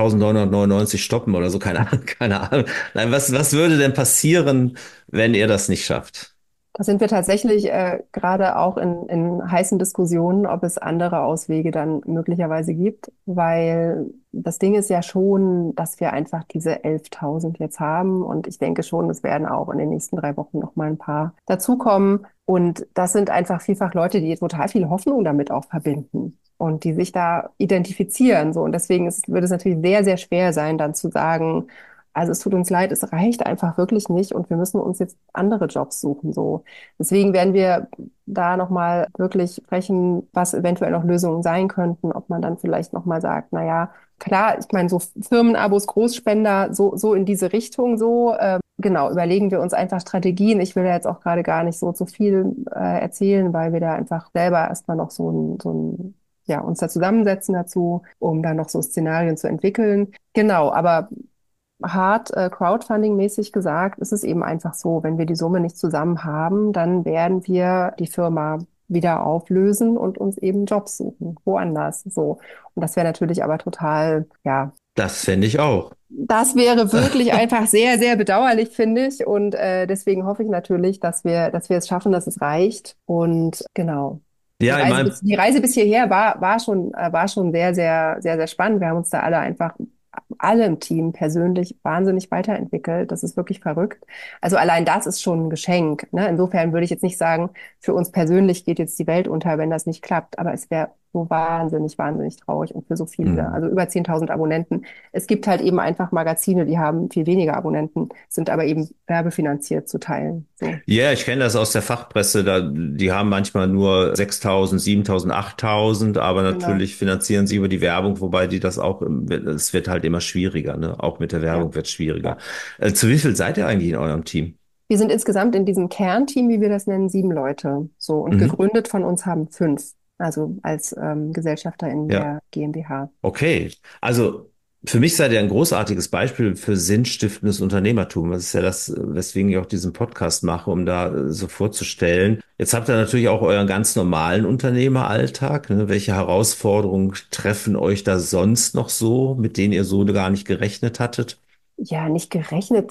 16.999 stoppen oder so, keine Ahnung, keine Ahnung. Nein, was würde denn passieren, wenn er das nicht schafft? Da sind wir tatsächlich gerade auch in heißen Diskussionen, ob es andere Auswege dann möglicherweise gibt, weil das Ding ist ja schon, dass wir einfach diese 11.000 jetzt haben und ich denke schon, es werden auch in den nächsten 3 Wochen noch mal ein paar dazukommen und das sind einfach vielfach Leute, die total viel Hoffnung damit auch verbinden und die sich da identifizieren so und deswegen wird es natürlich sehr, sehr schwer sein, dann zu sagen, also es tut uns leid, es reicht einfach wirklich nicht und wir müssen uns jetzt andere Jobs suchen. So. Deswegen werden wir da nochmal wirklich sprechen, was eventuell noch Lösungen sein könnten, ob man dann vielleicht nochmal sagt, na ja, klar, ich meine, so Firmenabos, Großspender, so in diese Richtung so. Genau, überlegen wir uns einfach Strategien. Ich will da jetzt auch gerade gar nicht so viel erzählen, weil wir da einfach selber erstmal noch ja, uns da zusammensetzen dazu, um da noch so Szenarien zu entwickeln. Genau, aber hart Crowdfunding-mäßig gesagt, ist es eben einfach so, wenn wir die Summe nicht zusammen haben, dann werden wir die Firma wieder auflösen und uns eben Jobs suchen, woanders. So. Und das wäre natürlich aber total, ja, Das fände ich auch. Das wäre wirklich einfach sehr, sehr bedauerlich, finde ich. Und deswegen hoffe ich natürlich, dass wir es schaffen, dass es reicht. Und genau. Ja, in meinem Die Reise bis hierher war schon sehr, sehr, sehr, sehr spannend. Wir haben uns da alle im Team persönlich wahnsinnig weiterentwickelt. Das ist wirklich verrückt. Also allein das ist schon ein Geschenk, ne? Insofern würde ich jetzt nicht sagen, für uns persönlich geht jetzt die Welt unter, wenn das nicht klappt. Aber es wäre so wahnsinnig, wahnsinnig traurig und für so viele. hm. Also über 10.000 Abonnenten. Es gibt halt eben einfach Magazine, die haben viel weniger Abonnenten, sind aber eben werbefinanziert zu teilen. So. Ja, ich kenne das aus der Fachpresse. Die haben manchmal nur 6.000, 7.000, 8.000, aber Genau. natürlich finanzieren sie über die Werbung, wobei die das auch, es wird halt immer schwieriger, ne? Auch mit der Ja. Werbung wird es schwieriger. Ja. Zu wie viel seid ihr eigentlich in eurem Team? Wir sind insgesamt in diesem Kernteam, wie wir das nennen, 7 Leute. So, und Mhm. gegründet von uns haben 5, also als Gesellschafter in Ja. der GmbH. Okay, also für mich seid ihr ein großartiges Beispiel für sinnstiftendes Unternehmertum. Das ist ja das, weswegen ich auch diesen Podcast mache, um da so vorzustellen. Jetzt habt ihr natürlich auch euren ganz normalen Unternehmeralltag. Ne? Welche Herausforderungen treffen euch da sonst noch so, mit denen ihr so gar nicht gerechnet hattet? Ja, nicht gerechnet.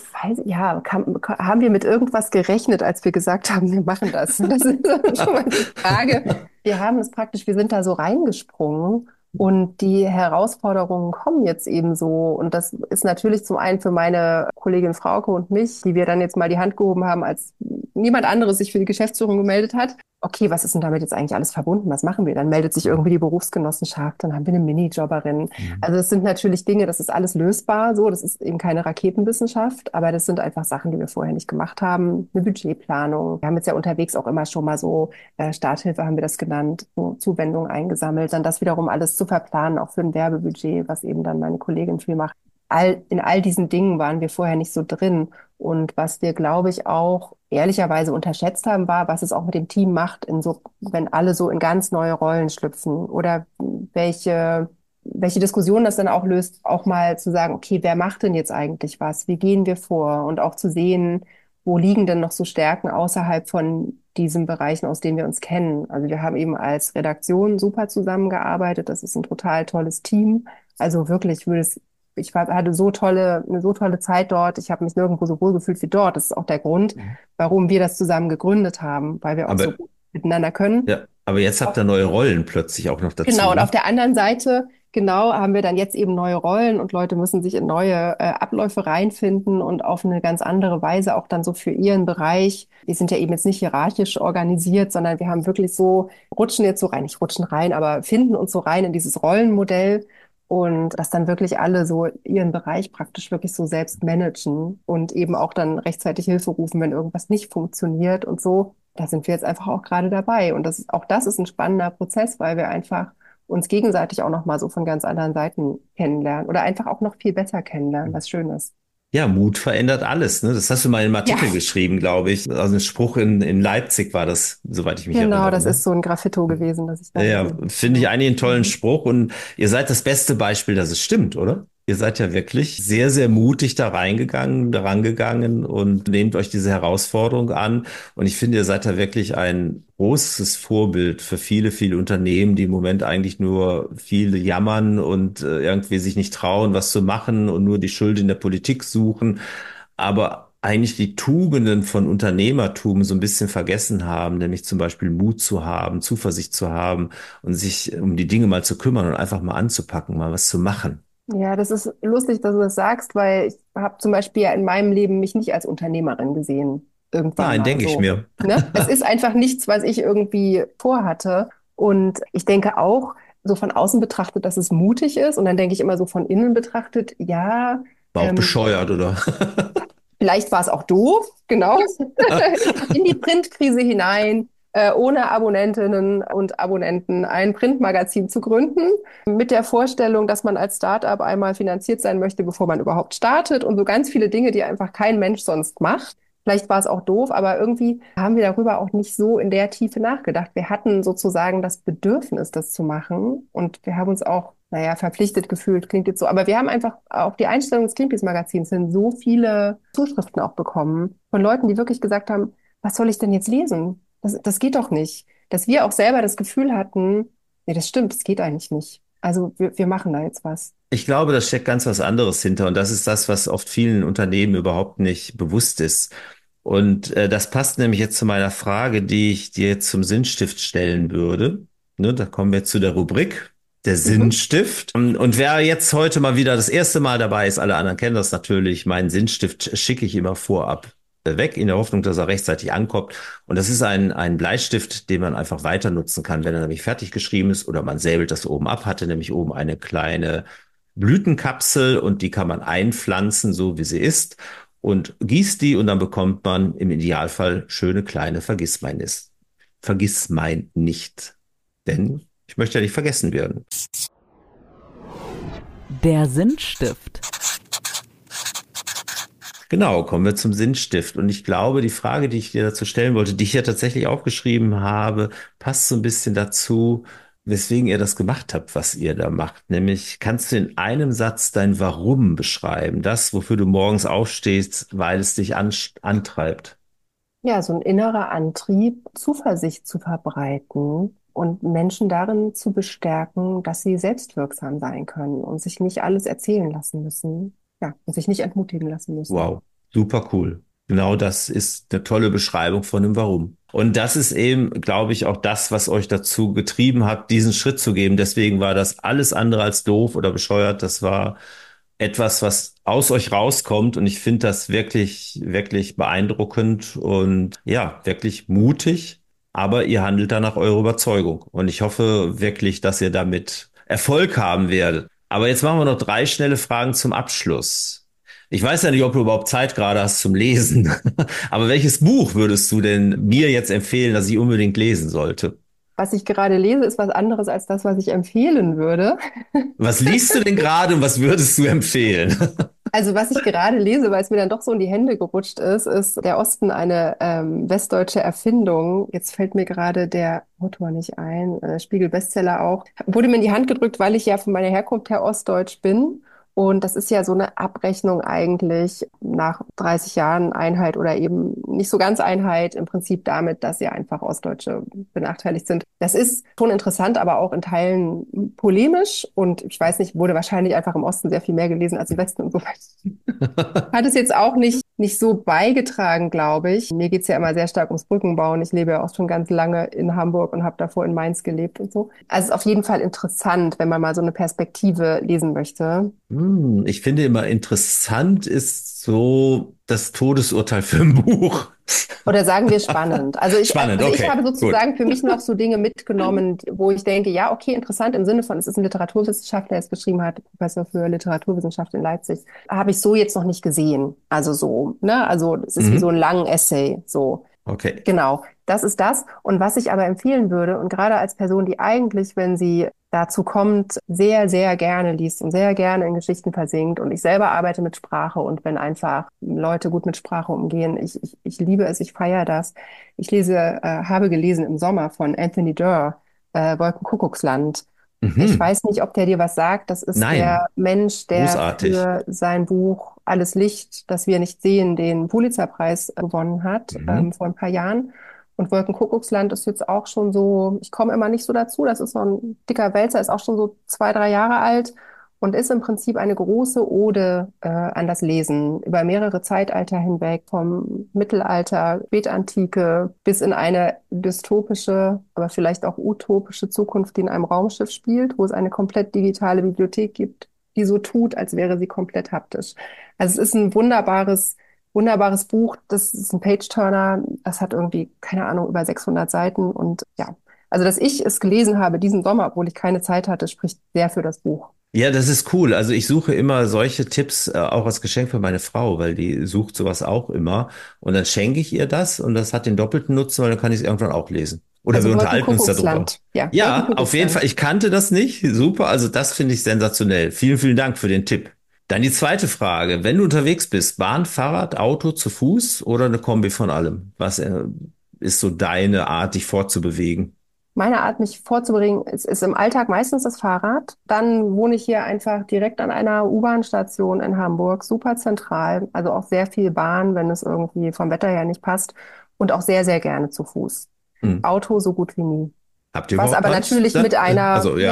Haben wir mit irgendwas gerechnet, als wir gesagt haben, wir machen das? Das ist schon mal die Frage. Wir sind da so reingesprungen und die Herausforderungen kommen jetzt eben so. Und das ist natürlich zum einen für meine Kollegin Frauke und mich, die wir dann jetzt mal die Hand gehoben haben, als niemand anderes sich für die Geschäftsführung gemeldet hat. Okay, was ist denn damit jetzt eigentlich alles verbunden? Was machen wir? Dann meldet sich irgendwie die Berufsgenossenschaft, dann haben wir eine Minijobberin. Mhm. Also das sind natürlich Dinge, das ist alles lösbar, so, das ist eben keine Raketenwissenschaft, aber das sind einfach Sachen, die wir vorher nicht gemacht haben. Eine Budgetplanung. Wir haben jetzt ja unterwegs auch immer schon mal so, Starthilfe haben wir das genannt, so Zuwendungen eingesammelt, dann das wiederum alles zu verplanen, auch für ein Werbebudget, was eben dann meine Kollegin viel macht. In all diesen Dingen waren wir vorher nicht so drin. Und was wir, glaube ich, auch ehrlicherweise unterschätzt haben, war, was es auch mit dem Team macht, wenn alle so in ganz neue Rollen schlüpfen oder welche Diskussion das dann auch löst, auch mal zu sagen, okay, wer macht denn jetzt eigentlich was? Wie gehen wir vor? Und auch zu sehen, wo liegen denn noch so Stärken außerhalb von diesen Bereichen, aus denen wir uns kennen? Also wir haben eben als Redaktion super zusammengearbeitet. Das ist ein total tolles Team. Also wirklich hatte eine so tolle Zeit dort. Ich habe mich nirgendwo so wohl gefühlt wie dort. Das ist auch der Grund, warum wir das zusammen gegründet haben, weil wir auch so Aber, gut miteinander können. ja, aber jetzt habt ihr neue Rollen plötzlich auch noch dazu, Genau, und auf ne? der anderen Seite, genau, haben wir dann jetzt eben neue Rollen und Leute müssen sich in neue Abläufe reinfinden und auf eine ganz andere Weise auch dann so für ihren Bereich. Wir sind ja eben jetzt nicht hierarchisch organisiert, sondern wir haben wirklich so, rutschen jetzt so rein, nicht rutschen rein, aber finden uns so rein in dieses Rollenmodell und dass dann wirklich alle so ihren Bereich praktisch wirklich so selbst managen und eben auch dann rechtzeitig Hilfe rufen, wenn irgendwas nicht funktioniert und so. Da sind wir jetzt einfach auch gerade dabei. Und auch das ist ein spannender Prozess, weil wir einfach uns gegenseitig auch noch mal so von ganz anderen Seiten kennenlernen oder einfach auch noch viel besser kennenlernen, was schön ist. Ja, Mut verändert alles, ne? Das hast du mal in einem Ja, Artikel geschrieben, glaube ich. Also ein Spruch in Leipzig war das, soweit ich mich genau, erinnere, das ist ne? so ein Graffito gewesen, das ich da Ja, gesehen habe. finde ich Genau. eigentlich einen tollen Mhm. Spruch und ihr seid das beste Beispiel, dass es stimmt, oder? Ihr seid ja wirklich sehr, sehr mutig da reingegangen, daran gegangen und nehmt euch diese Herausforderung an. Und ich finde, ihr seid da wirklich ein großes Vorbild für viele, viele Unternehmen, die im Moment eigentlich nur viel jammern und irgendwie sich nicht trauen, was zu machen und nur die Schuld in der Politik suchen, aber eigentlich die Tugenden von Unternehmertum so ein bisschen vergessen haben, nämlich zum Beispiel Mut zu haben, Zuversicht zu haben und sich um die Dinge mal zu kümmern und einfach mal anzupacken, mal was zu machen. Ja, das ist lustig, dass du das sagst, weil ich habe zum Beispiel ja in meinem Leben mich nicht als Unternehmerin gesehen. Irgendwann Nein, mal denke ich so. mir. Ne? Es ist einfach nichts, was ich irgendwie vorhatte. Und ich denke auch, so von außen betrachtet, dass es mutig ist. Und dann denke ich immer so von innen betrachtet, ja, War auch ähm, bescheuert, oder? vielleicht war es auch doof, genau, in die Printkrise hinein, ohne Abonnentinnen und Abonnenten ein Printmagazin zu gründen, mit der Vorstellung, dass man als Startup einmal finanziert sein möchte, bevor man überhaupt startet und so ganz viele Dinge, die einfach kein Mensch sonst macht. Vielleicht war es auch doof, aber irgendwie haben wir darüber auch nicht so in der Tiefe nachgedacht. Wir hatten sozusagen das Bedürfnis, das zu machen und wir haben uns auch, naja, verpflichtet gefühlt, klingt jetzt so, aber wir haben einfach auf die Einstellung des Greenpeace-Magazins hin so viele Zuschriften auch bekommen von Leuten, die wirklich gesagt haben, was soll ich denn jetzt lesen? Das geht doch nicht. Dass wir auch selber das Gefühl hatten, nee, das stimmt, das geht eigentlich nicht. Also wir machen da jetzt was. Ich glaube, da steckt ganz was anderes hinter und das ist das, was oft vielen Unternehmen überhaupt nicht bewusst ist. Und das passt nämlich jetzt zu meiner Frage, die ich dir jetzt zum Sinnstift stellen würde. Ne, da kommen wir zu der Rubrik, der Mhm. Sinnstift. Und wer jetzt heute mal wieder das erste Mal dabei ist, alle anderen kennen das natürlich, meinen Sinnstift schicke ich immer vorab weg, in der Hoffnung, dass er rechtzeitig ankommt. Und das ist ein Bleistift, den man einfach weiter nutzen kann, wenn er nämlich fertig geschrieben ist oder man säbelt das oben ab, hatte nämlich oben eine kleine Blütenkapsel und die kann man einpflanzen, so wie sie ist, und gießt die und dann bekommt man im Idealfall schöne kleine Vergissmeinnicht. Vergissmein nicht. Denn ich möchte ja nicht vergessen werden. Der Sinnstift. Genau, kommen wir zum Sinnstift. Und ich glaube, die Frage, die ich dir dazu stellen wollte, die ich ja tatsächlich aufgeschrieben habe, passt so ein bisschen dazu, weswegen ihr das gemacht habt, was ihr da macht. Nämlich, kannst du in einem Satz dein Warum beschreiben? Das, wofür du morgens aufstehst, weil es dich antreibt. Ja, so ein innerer Antrieb, Zuversicht zu verbreiten und Menschen darin zu bestärken, dass sie selbstwirksam sein können und sich nicht alles erzählen lassen müssen. Ja, und sich nicht entmutigen lassen müssen. Wow, super cool. Genau das ist eine tolle Beschreibung von dem Warum. Und das ist eben, glaube ich, auch das, was euch dazu getrieben hat, diesen Schritt zu geben. Deswegen war das alles andere als doof oder bescheuert. Das war etwas, was aus euch rauskommt. Und ich finde das wirklich, wirklich beeindruckend und ja, wirklich mutig. Aber ihr handelt da nach eurer Überzeugung. Und ich hoffe wirklich, dass ihr damit Erfolg haben werdet. Aber jetzt machen wir noch drei schnelle Fragen zum Abschluss. Ich weiß ja nicht, ob du überhaupt Zeit gerade hast zum Lesen. Aber welches Buch würdest du denn mir jetzt empfehlen, dass ich unbedingt lesen sollte? Was ich gerade lese, ist was anderes als das, was ich empfehlen würde. Was liest du denn gerade und was würdest du empfehlen? Also was ich gerade lese, weil es mir dann doch so in die Hände gerutscht ist Der Osten eine westdeutsche Erfindung. Jetzt fällt mir gerade der Autor nicht ein, Spiegel-Bestseller auch. Wurde mir in die Hand gedrückt, weil ich ja von meiner Herkunft her ostdeutsch bin. Und das ist ja so eine Abrechnung eigentlich nach 30 Jahren Einheit oder eben nicht so ganz Einheit, im Prinzip damit, dass ja einfach Ostdeutsche benachteiligt sind. Das ist schon interessant, aber auch in Teilen polemisch. Und ich weiß nicht, wurde wahrscheinlich einfach im Osten sehr viel mehr gelesen als im Westen. Insofern hat es jetzt auch nicht so beigetragen, glaube ich. Mir geht's ja immer sehr stark ums Brückenbauen. Ich lebe ja auch schon ganz lange in Hamburg und habe davor in Mainz gelebt und so. Also es ist auf jeden Fall interessant, wenn man mal so eine Perspektive lesen möchte. Ich finde immer interessant ist so das Todesurteil für ein Buch. Oder sagen wir spannend. Spannend, Also ich okay, habe gut. sozusagen für mich noch so Dinge mitgenommen, wo ich denke, ja, okay, interessant im Sinne von, es ist ein Literaturwissenschaftler, der es geschrieben hat, Professor für Literaturwissenschaft in Leipzig. Habe ich so jetzt noch nicht gesehen. Also so, ne? Also es ist wie so ein Mhm. langen Essay, so. Okay. Genau, das ist das. Und was ich aber empfehlen würde, und gerade als Person, die eigentlich, wenn sie dazu kommt, sehr, sehr gerne liest und sehr gerne in Geschichten versinkt. Und ich selber arbeite mit Sprache und wenn einfach Leute gut mit Sprache umgehen, ich liebe es, ich feiere das. Habe gelesen im Sommer von Anthony Doerr, Wolkenkuckucksland. Ich Mhm. weiß nicht, ob der dir was sagt. Das ist der Nein, Mensch, der großartig. für sein Buch Alles Licht, das wir nicht sehen, den Pulitzerpreis gewonnen hat, Mhm. vor ein paar Jahren. Und Wolkenkuckucksland ist jetzt auch schon so, ich komme immer nicht so dazu, das ist so ein dicker Wälzer, ist auch schon so 2, 3 Jahre alt und ist im Prinzip eine große Ode an das Lesen über mehrere Zeitalter hinweg, vom Mittelalter, Spätantike bis in eine dystopische, aber vielleicht auch utopische Zukunft, die in einem Raumschiff spielt, wo es eine komplett digitale Bibliothek gibt, die so tut, als wäre sie komplett haptisch. Also es ist ein wunderbares Buch. Das ist ein Page-Turner. Das hat irgendwie, keine Ahnung, über 600 Seiten. Und ja, also dass ich es gelesen habe diesen Sommer, obwohl ich keine Zeit hatte, spricht sehr für das Buch. Ja, das ist cool. Also ich suche immer solche Tipps auch als Geschenk für meine Frau, weil die sucht sowas auch immer. Und dann schenke ich ihr das und das hat den doppelten Nutzen, weil dann kann ich es irgendwann auch lesen. Oder wir Also unterhalten uns darüber. Wolkenkuckucksland. Ja, Ja, auf jeden Fall. Wolkenkuckucksland. Ich kannte das nicht. Super. Also das finde ich sensationell. Vielen, vielen Dank für den Tipp. Dann die zweite Frage. Wenn du unterwegs bist, Bahn, Fahrrad, Auto, zu Fuß oder eine Kombi von allem? Was ist so deine Art, dich fortzubewegen? Meine Art, mich vorzubringen, ist im Alltag meistens das Fahrrad. Dann wohne ich hier einfach direkt an einer U-Bahn-Station in Hamburg, super zentral, also auch sehr viel Bahn, wenn es irgendwie vom Wetter her nicht passt und auch sehr, sehr gerne zu Fuß. Hm. Auto so gut wie nie. Habt ihr Was überhaupt aber natürlich mit Randstadt? einer, Also ja. ne,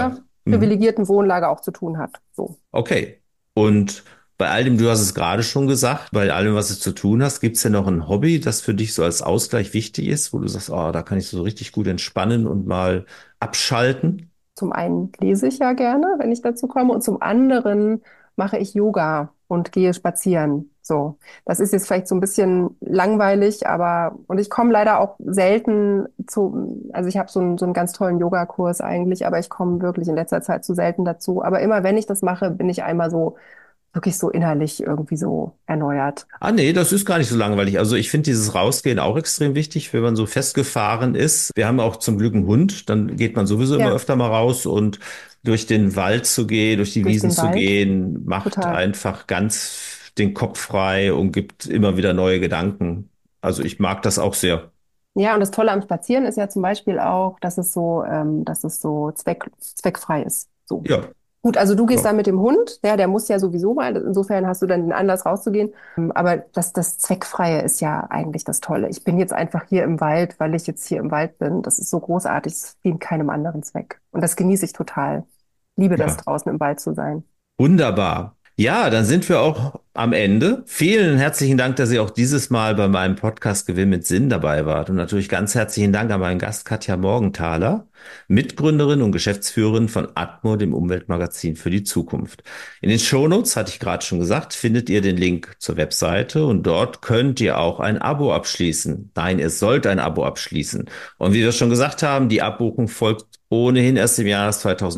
privilegierten Wohnlage auch zu tun hat. So. Okay. Und bei all dem, du hast es gerade schon gesagt, bei allem, was du zu tun hast, gibt es ja noch ein Hobby, das für dich so als Ausgleich wichtig ist, wo du sagst, oh, da kann ich so richtig gut entspannen und mal abschalten? Zum einen lese ich ja gerne, wenn ich dazu komme, und zum anderen mache ich Yoga und gehe spazieren. So, das ist jetzt vielleicht so ein bisschen langweilig, aber und ich komme leider auch selten also ich habe so einen ganz tollen Yogakurs eigentlich, aber ich komme wirklich in letzter Zeit zu selten dazu. Aber immer wenn ich das mache, bin ich einmal so wirklich so innerlich irgendwie so erneuert. Ah, nee, das ist gar nicht so langweilig. Also ich finde dieses Rausgehen auch extrem wichtig, wenn man so festgefahren ist. Wir haben auch zum Glück einen Hund, dann geht man sowieso immer Ja, öfter mal raus und durch den Wald zu gehen, durch die durch Wiesen den zu Wald, gehen, macht total. einfach ganz den Kopf frei und gibt immer wieder neue Gedanken. Also ich mag das auch sehr. Ja, und das Tolle am Spazieren ist ja zum Beispiel auch, dass es so zweckfrei ist. So. Ja, Gut, also du gehst ja, da mit dem Hund, der muss ja sowieso mal, insofern hast du dann den Anlass rauszugehen. Aber das Zweckfreie ist ja eigentlich das Tolle. Ich bin jetzt einfach hier im Wald, weil ich jetzt hier im Wald bin. Das ist so großartig, es dient keinem anderen Zweck. Und das genieße ich total. Liebe das, ja. draußen im Wald zu sein. Wunderbar. Ja, dann sind wir auch am Ende. Vielen herzlichen Dank, dass ihr auch dieses Mal bei meinem Podcast Gewinn mit Sinn dabei wart. Und natürlich ganz herzlichen Dank an meinen Gast Katja Morgenthaler, Mitgründerin und Geschäftsführerin von Atmo, dem Umweltmagazin für die Zukunft. In den Shownotes, hatte ich gerade schon gesagt, findet ihr den Link zur Webseite und dort könnt ihr auch ein Abo abschließen. Nein, ihr sollt ein Abo abschließen. Und wie wir schon gesagt haben, die Abbuchung folgt ohnehin erst im Jahr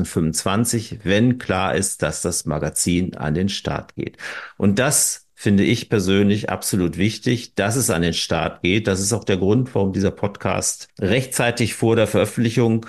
2025, wenn klar ist, dass das Magazin an den Start geht. Und das finde ich persönlich absolut wichtig, dass es an den Start geht. Das ist auch der Grund, warum dieser Podcast rechtzeitig vor der Veröffentlichung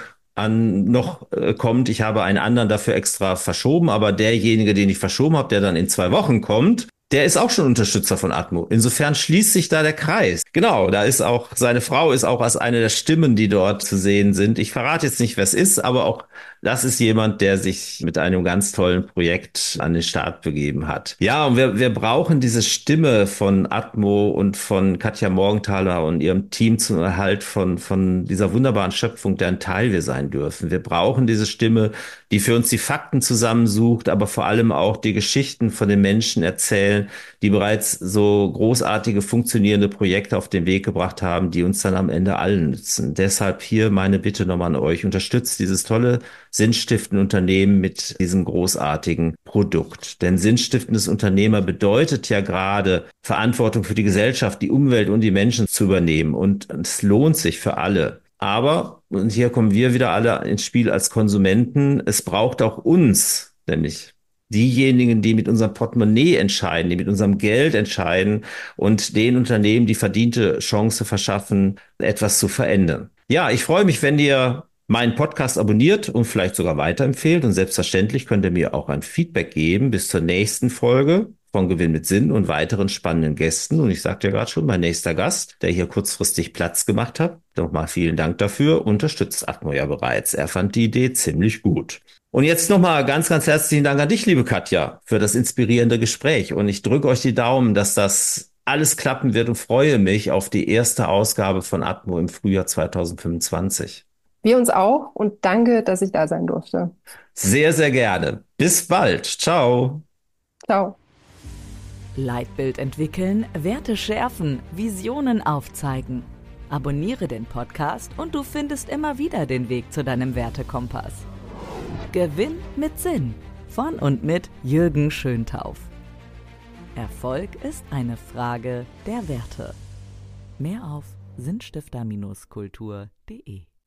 noch kommt. Ich habe einen anderen dafür extra verschoben, aber derjenige, den ich verschoben habe, der dann in 2 Wochen kommt, der ist auch schon Unterstützer von Atmo. Insofern schließt sich da der Kreis. Genau, da ist auch, seine Frau ist auch als eine der Stimmen, die dort zu sehen sind. Ich verrate jetzt nicht, wer es ist, aber auch das ist jemand, der sich mit einem ganz tollen Projekt an den Start begeben hat. Ja, und wir brauchen diese Stimme von Atmo und von Katja Morgenthaler und ihrem Team zum Erhalt von dieser wunderbaren Schöpfung, deren Teil wir sein dürfen. Wir brauchen diese Stimme, die für uns die Fakten zusammensucht, aber vor allem auch die Geschichten von den Menschen erzählen, die bereits so großartige funktionierende Projekte auf den Weg gebracht haben, die uns dann am Ende allen nützen. Deshalb hier meine Bitte nochmal an euch. Unterstützt dieses tolle sinnstiftende Unternehmen mit diesem großartigen Produkt. Denn sinnstiftendes Unternehmer bedeutet ja gerade, Verantwortung für die Gesellschaft, die Umwelt und die Menschen zu übernehmen. Und es lohnt sich für alle. Aber, und hier kommen wir wieder alle ins Spiel als Konsumenten, es braucht auch uns, nämlich diejenigen, die mit unserem Portemonnaie entscheiden, die mit unserem Geld entscheiden und den Unternehmen die verdiente Chance verschaffen, etwas zu verändern. Ja, ich freue mich, wenn ihr meinen Podcast abonniert und vielleicht sogar weiterempfehlt. Und selbstverständlich könnt ihr mir auch ein Feedback geben bis zur nächsten Folge von Gewinn mit Sinn und weiteren spannenden Gästen. Und ich sagte ja gerade schon, mein nächster Gast, der hier kurzfristig Platz gemacht hat, nochmal vielen Dank dafür, unterstützt Atmo ja bereits. Er fand die Idee ziemlich gut. Und jetzt nochmal ganz, ganz herzlichen Dank an dich, liebe Katja, für das inspirierende Gespräch. Und ich drücke euch die Daumen, dass das alles klappen wird und freue mich auf die erste Ausgabe von Atmo im Frühjahr 2025. Wir uns auch und danke, dass ich da sein durfte. Sehr, sehr gerne. Bis bald. Ciao. Ciao. Leitbild entwickeln, Werte schärfen, Visionen aufzeigen. Abonniere den Podcast und du findest immer wieder den Weg zu deinem Wertekompass. Gewinn mit Sinn von und mit Jürgen Schöntauf. Erfolg ist eine Frage der Werte. Mehr auf sinnstifter-kultur.de